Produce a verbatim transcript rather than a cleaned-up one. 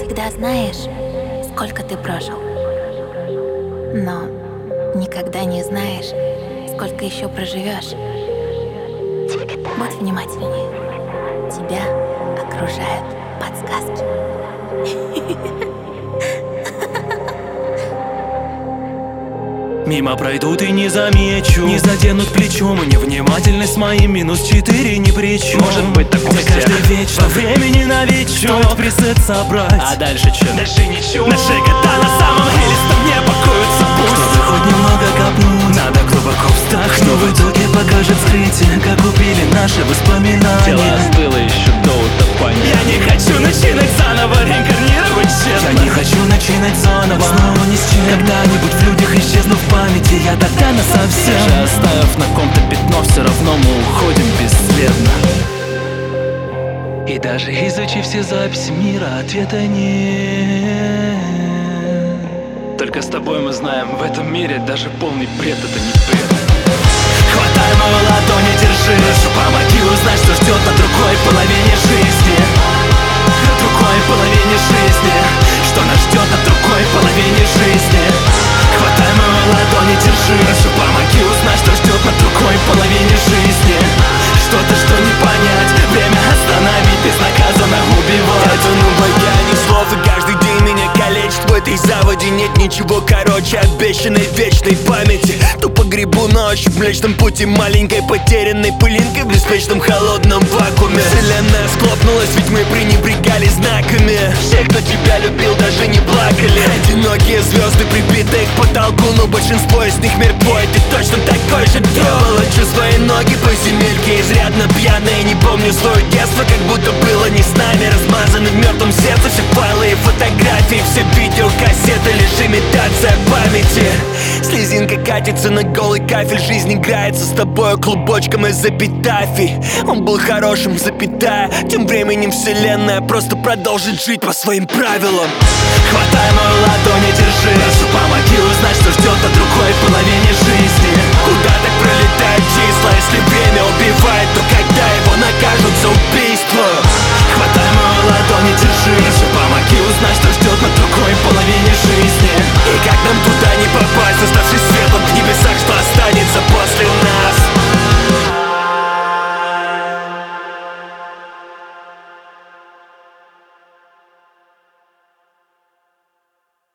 всегда знаешь, сколько ты прожил, но никогда не знаешь, сколько еще проживешь. Будь внимательнее. Тебя окружают подсказки. Мимо пройдут и не замечу, не заденут плечом, и невнимательность моим минус четыре ни при чем. Может быть так у всех. Каждый вечно времени на вечер. Стоит пресет собрать, а дальше чё? Дальше ничего. Наши года на самом деле с тобой не покоятся пусть. Чтобы хоть немного копнуть, надо глубоко вздохнуть. Что в итоге покажет скрытие, как убили наши воспоминания. Тело остыло еще до утопания. Я не хочу начинать заново, реинкарнировать честно. Я не хочу начинать заново, снова ни с чем. Когда-нибудь в людях исчезну в памяти, я тогда насовсем. Даже оставив на ком-то пятно, все равно мы уходим бесследно. И даже изучив все записи мира, ответа нет. Только с тобой мы знаем, в этом мире даже полный бред — это не бред. Хватай мою ладонь и держи, прошу, помоги узнать, что ждет на другой половине жизни. Другой половине жизни. Что нас ждет на другой половине жизни. Хватай мою ладонь и держи, прошу, помоги узнать, что ждет на другой половине жизни. Что-то, что не понять, время остановить, безнаказанно убивать. Это ну баяник слов, и каждый день меня калечит. В этой заводе нет ничего короче обещанной вечной памяти. Тупо гребу ночь в Млечном Пути, маленькой потерянной пылинкой в беспечном холодном вакууме. Вселенная схлопнулась, ведь мы пренебрегали знаками. Все, кто тебя любил, даже не плакали. Одинокие звезды, прибитые к потолку, но большинство из них мертво, и ты точно такой же. Я волочу свои ноги по земельке, изрядно пьяный, не помню свое детство, как будто было не с нами. Размазаны в мертвом сердце все файлы и фотографии, все видеокассеты, лишь имитация памяти. Слезинка катится на голый кафель, жизнь играется с тобою клубочком из эпитафий. Он был хорошим, запятая. Тем временем вселенная просто продолжит жить по своим правилам. Хватай мою ладонь и держи, прошу, помоги узнать, что ждет на другой половине жизни. Куда так